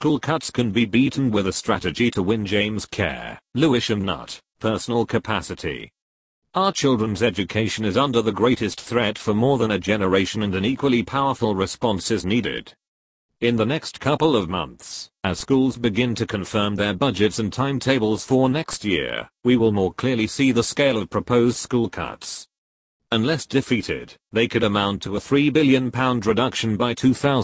school cuts can be beaten with a strategy to win. James Kerr, Lewisham Nut, Personal Capacity. Our children's education is under the greatest threat for more than a generation, and an equally powerful response is needed. In the next couple of months, as schools begin to confirm their budgets and timetables for next year, we will more clearly see the scale of proposed school cuts. Unless defeated, they could amount to a £3 billion reduction by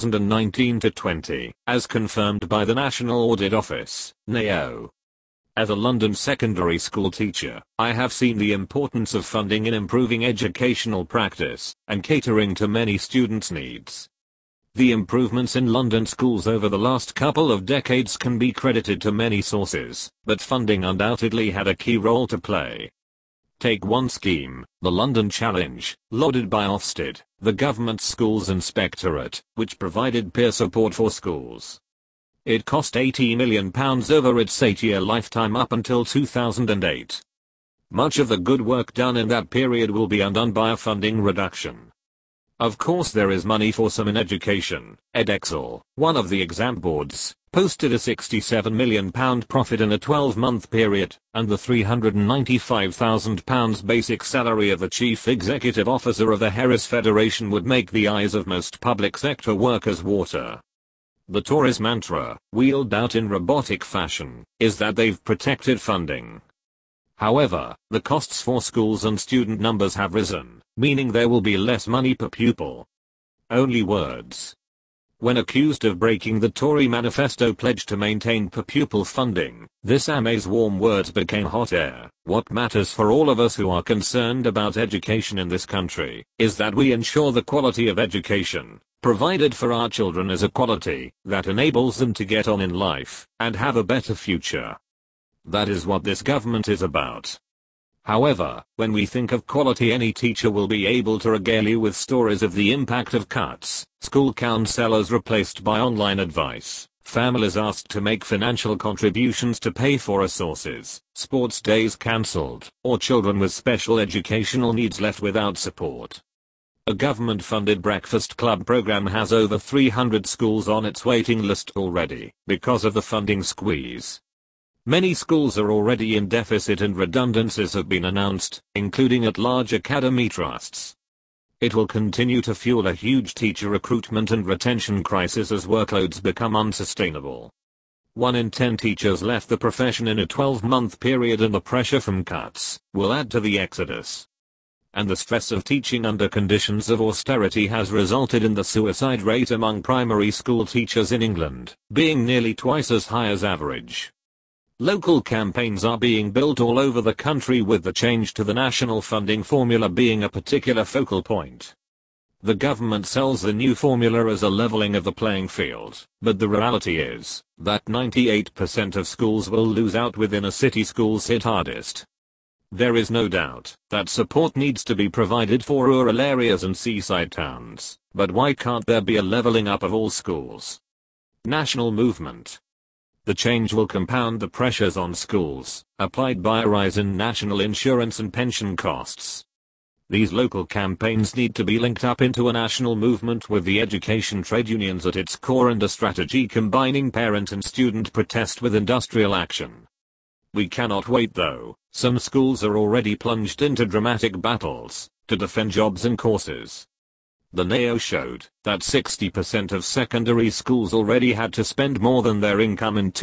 2019-20, as confirmed by the National Audit Office, NAO. As a London secondary school teacher, I have seen the importance of funding in improving educational practice and catering to many students' needs. The improvements in London schools over the last couple of decades can be credited to many sources, but funding undoubtedly had a key role to play. Take one scheme, the London Challenge, lauded by Ofsted, the government's schools inspectorate, which provided peer support for schools. It cost £80 million over its 8-year lifetime up until 2008. Much of the good work done in that period will be undone by a funding reduction. Of course, there is money for some in education. Edexcel, one of the exam boards, posted a £67 million profit in a 12-month period, and the £395,000 basic salary of the chief executive officer of the Harris Federation would make the eyes of most public sector workers water. The Tories' mantra, wheeled out in robotic fashion, is that they've protected funding. However, the costs for schools and student numbers have risen, meaning there will be less money per pupil. Only words. When accused of breaking the Tory manifesto pledge to maintain per pupil funding, this AMA's warm words became hot air. What matters for all of us who are concerned about education in this country is that we ensure the quality of education provided for our children is a quality that enables them to get on in life and have a better future. That is what this government is about. However, when we think of quality, any teacher will be able to regale you with stories of the impact of cuts, school counselors replaced by online advice, families asked to make financial contributions to pay for resources, sports days cancelled, or children with special educational needs left without support. A government-funded breakfast club program has over 300 schools on its waiting list already, because of the funding squeeze. Many schools are already in deficit and redundancies have been announced, including at large academy trusts. It will continue to fuel a huge teacher recruitment and retention crisis as workloads become unsustainable. 1 in 10 teachers left the profession in a 12-month period, and the pressure from cuts will add to the exodus. And the stress of teaching under conditions of austerity has resulted in the suicide rate among primary school teachers in England being nearly twice as high as average. Local campaigns are being built all over the country, with the change to the national funding formula being a particular focal point. The government sells the new formula as a leveling of the playing field, but the reality is that 98% of schools will lose out with inner city schools hit hardest. There is no doubt that support needs to be provided for rural areas and seaside towns, but why can't there be a leveling up of all schools? National movement. The change will compound the pressures on schools, applied by a rise in national insurance and pension costs. These local campaigns need to be linked up into a national movement with the education trade unions at its core, and a strategy combining parent and student protest with industrial action. We cannot wait though. Some schools are already plunged into dramatic battles to defend jobs and courses. The NAO showed that 60% of secondary schools already had to spend more than their income in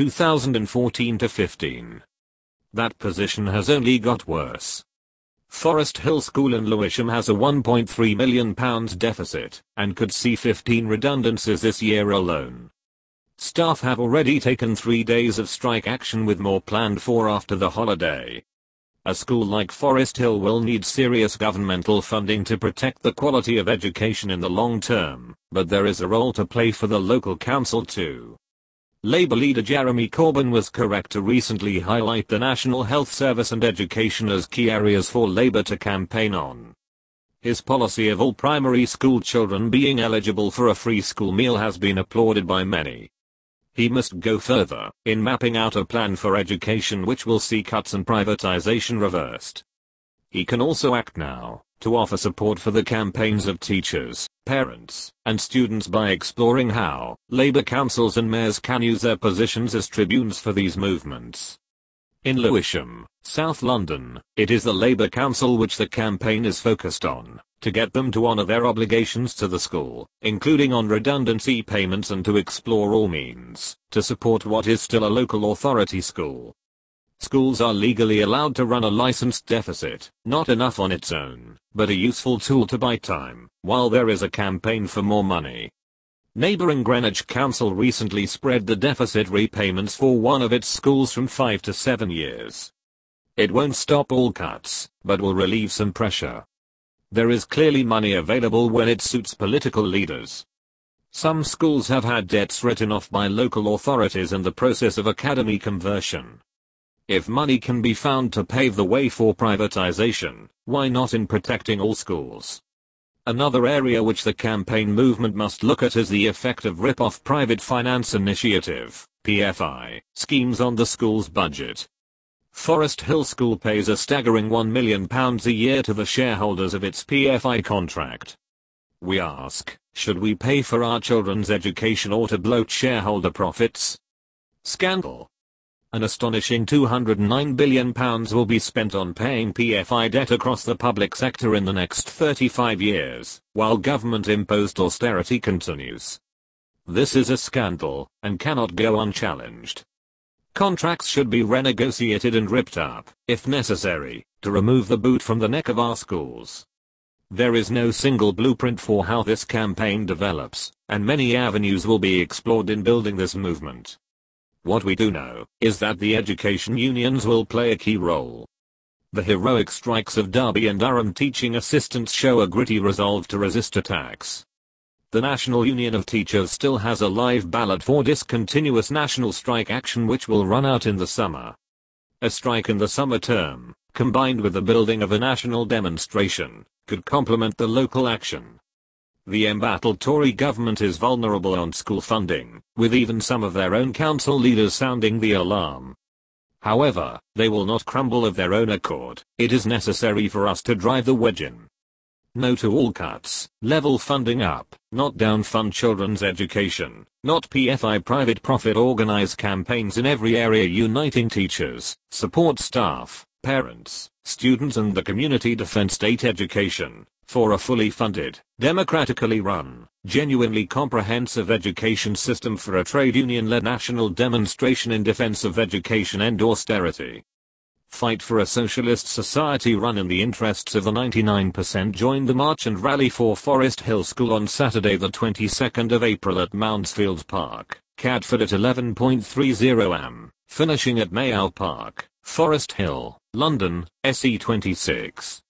2014-15. That position has only got worse. Forest Hill School in Lewisham has a £1.3 million deficit and could see 15 redundancies this year alone. Staff have already taken 3 days of strike action, with more planned for after the holiday. A school like Forest Hill will need serious governmental funding to protect the quality of education in the long term, but there is a role to play for the local council too. Labour leader Jeremy Corbyn was correct to recently highlight the National Health Service and education as key areas for Labour to campaign on. His policy of all primary school children being eligible for a free school meal has been applauded by many. He must go further in mapping out a plan for education which will see cuts and privatization reversed. He can also act now to offer support for the campaigns of teachers, parents, and students by exploring how Labour councils and mayors can use their positions as tribunes for these movements. In Lewisham, South London, it is the Labour Council which the campaign is focused on, to get them to honour their obligations to the school, including on redundancy payments, and to explore all means to support what is still a local authority school. Schools are legally allowed to run a licensed deficit, not enough on its own, but a useful tool to buy time, while there is a campaign for more money. Neighbouring Greenwich Council recently spread the deficit repayments for one of its schools from 5 to 7 years. It won't stop all cuts, but will relieve some pressure. There is clearly money available when it suits political leaders. Some schools have had debts written off by local authorities in the process of academy conversion. If money can be found to pave the way for privatization, why not in protecting all schools? Another area which the campaign movement must look at is the effect of rip-off private finance initiative, PFI, schemes on the school's budget. Forest Hill School pays a staggering £1 million a year to the shareholders of its PFI contract. We ask, should we pay for our children's education or to bloat shareholder profits? Scandal. An astonishing £209 billion will be spent on paying PFI debt across the public sector in the next 35 years, while government-imposed austerity continues. This is a scandal, and cannot go unchallenged. Contracts should be renegotiated and ripped up, if necessary, to remove the boot from the neck of our schools. There is no single blueprint for how this campaign develops, and many avenues will be explored in building this movement. What we do know is that the education unions will play a key role. The heroic strikes of Derby and Durham teaching assistants show a gritty resolve to resist attacks. The National Union of Teachers still has a live ballot for discontinuous national strike action, which will run out in the summer. A strike in the summer term, combined with the building of a national demonstration, could complement the local action. The embattled Tory government is vulnerable on school funding, with even some of their own council leaders sounding the alarm. However, they will not crumble of their own accord. It is necessary for us to drive the wedge in. No to all cuts, level funding up, not down, fund children's education, not PFI private profit, organize campaigns in every area uniting teachers, support staff, parents, students and the community, defend state education, for a fully funded, democratically run, genuinely comprehensive education system, for a trade union-led national demonstration in defense of education and austerity. Fight for a socialist society run in the interests of the 99%. Join the march and rally for Forest Hill School on Saturday the 22nd of April at Moundsfield Park, Catford at 11:30 am, finishing at Mayall Park, Forest Hill, London, SE26.